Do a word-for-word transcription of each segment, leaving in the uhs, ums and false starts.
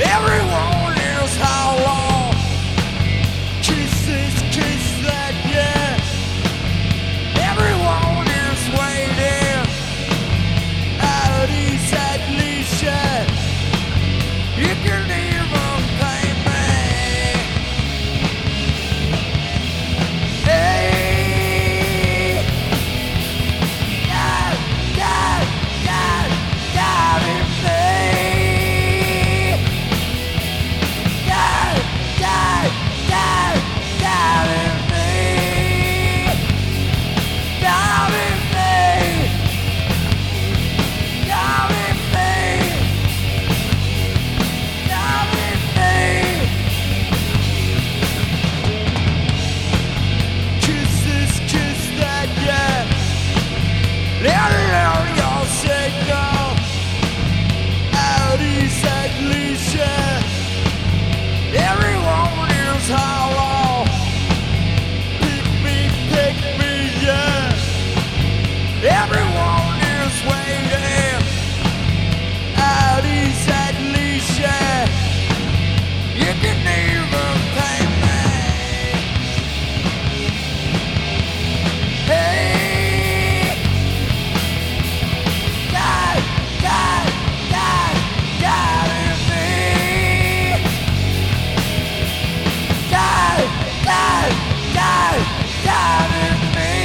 Everyone knows how long. Kisses, kiss that, yeah. Everyone is waiting. Out is at least, yeah. You can even pay me. Hey, God, God, God, God in me. God, God, God, God in me. God in me. God in me. God in me. Kisses, kiss that, yeah. Let it on your signal. Out is at least, yeah. Everyone is hollow. Pick me, pick me, yeah. Everyone is waiting. Out is at least, yeah. You can even pay me. Hey, God, God, God, God in me. God, God, God, God in me.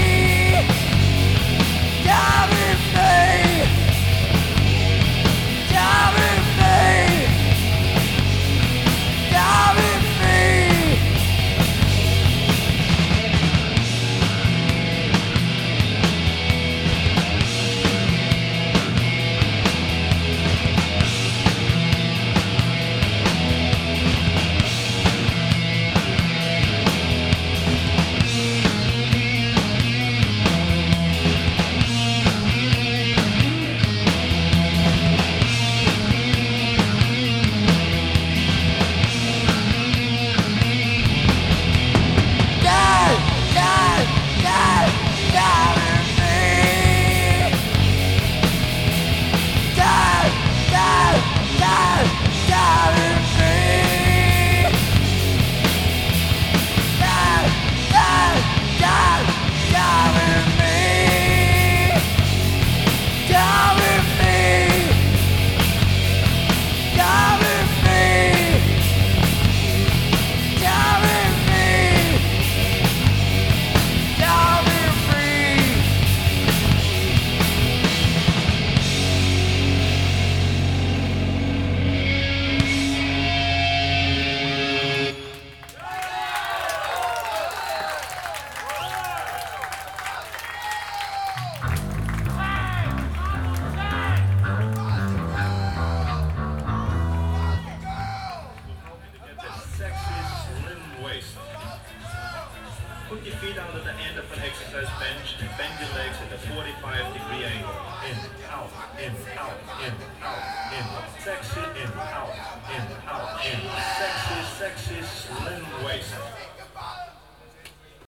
God in me. God in me. God in me. God, God, God, God in me. God, God, God, God in me. God, God, God, God in me. God in me. God in me. God in me. God in me. Get that sexy slim waist. Put your feet out at the end of an exercise bench and bend your legs at a forty-five degree angle. In, out, in, out, in, out, in. Sexy, in, out, in, out, in. Sexy, sexy, slim waist.